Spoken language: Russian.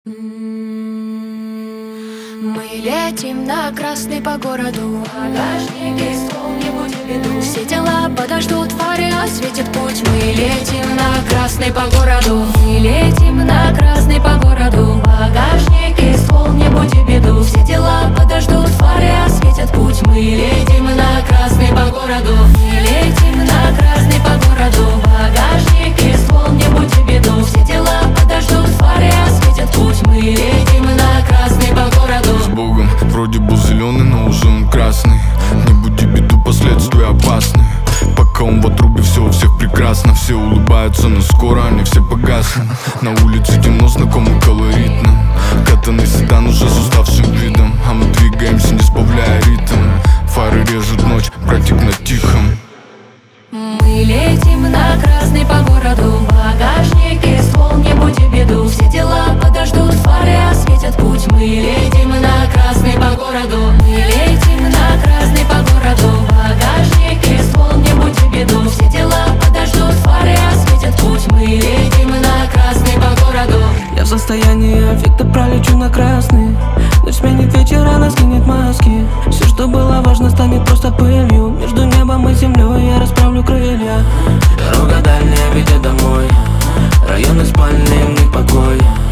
Мы летим на красный по городу, багажник и ствол, не будь в виду. Все дела подождут, фары осветят путь. Мы летим на красный по городу, мы летим на красный по городу, багажник и ствол, не будь в беду. Все дела подождут, фары осветят путь. Мы летим на красный по городу, мы летим на красный по городу, багажник и ствол, не будь в беду. Все дела подождут, фары осветят путь. Мы летим на красный по городу. С Богом, вроде был зеленый, но уже он красный. Не буди беду, последствия опасны. Пока он в отрубе, все у всех прекрасно. Все улыбаются, но скоро они все погаснут. На улице темно, знакомый колорит нам. Катанный седан уже с уставшим видом, а мы двигаемся, не сбавляя ритм. Фары режут ночь, братик на тихом. Мы летим на красный по городу, багажник и ствол, не будь в беду. Все дела подождут, фары осветят путь. Мы летим на красный по городу, мы летим на красный по городу, багажник и ствол, не будь в беду. Все дела подождут, фары осветят путь. Мы летим на красный по городу. Я в состоянии аффекта, пролечу на красный. Ночь сменит вечер, она скинет маски. Все, что было важно, станет просто пылью. Между небом и землей я расправлю крылья. Дорога дальняя ведет домой, районы спальные, в них покой.